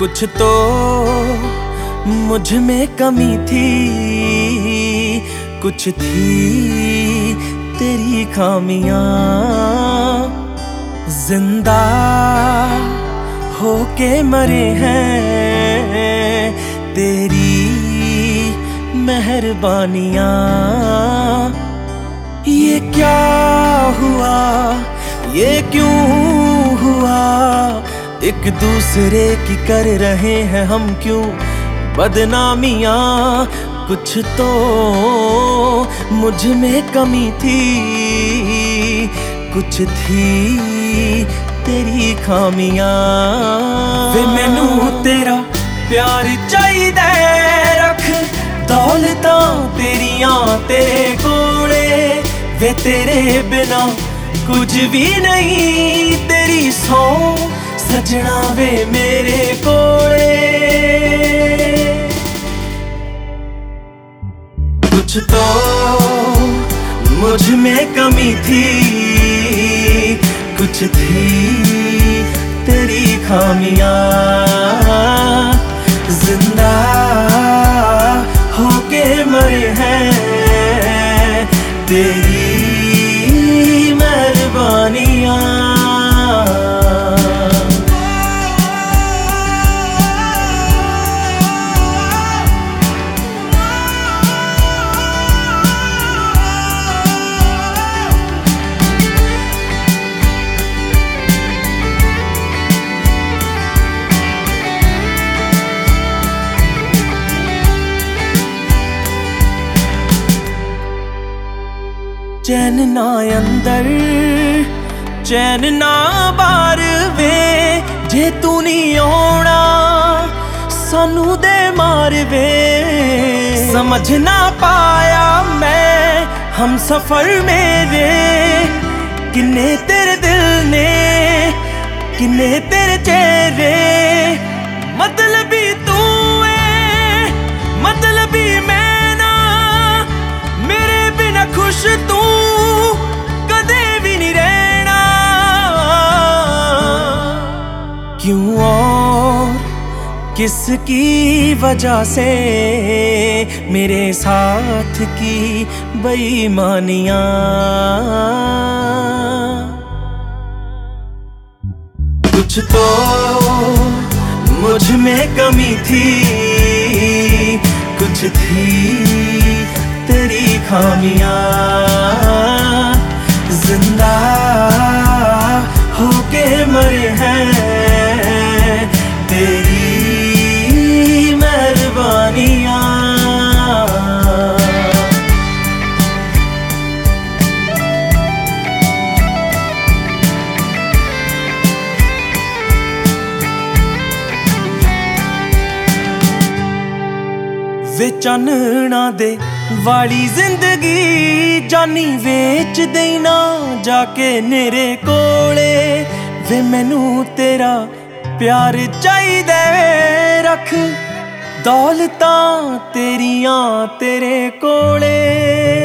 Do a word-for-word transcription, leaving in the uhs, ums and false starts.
कुछ तो मुझ में कमी थी, कुछ थी तेरी खामियां। जिंदा होके मरे हैं तेरी मेहरबानियां। ये क्या हुआ, ये क्यों हुआ, एक दूसरे की कर रहे हैं हम क्यों बदनामियां। कुछ तो मुझ में कमी थी, कुछ थी तेरी खामियां। वे मैनू तेरा प्यार चाहिदा रख, दौलतां तेरियां तेरे कोले। वे तेरे बिना कुछ भी नहीं, तेरी सौ सजना वे मेरे कोले। कुछ तो मुझ में कमी थी, कुछ थी तेरी खामियां। जिंदा होके मरे हैं तेरी मेहरबानियां। चैन ना अंदर चैन ना बाहर वे, जे तू नहीं आना सानू दे मार वे। समझ ना पाया मैं हम सफर मेरे, किन्ने तेरे दिल ने किन्ने तेरे चेहरे। मतलबी तू है मतलबी मैं ना, मेरे बिना खुश तू कदे भी नहीं रहना। क्यों और किसकी वजह से मेरे साथ की बेईमानियां। कुछ तो मुझ में कमी थी, कुछ थी तेरी खामियां। जिंदा होके मरे हैं तेरी मेहरबानियां। वे चानना दे वाली जिंदगी जानी वेच देना जाके मेरे कोले। वे मैनू तेरा प्यार चाहिदा रख, दौलतां तेरियां तेरे कोले।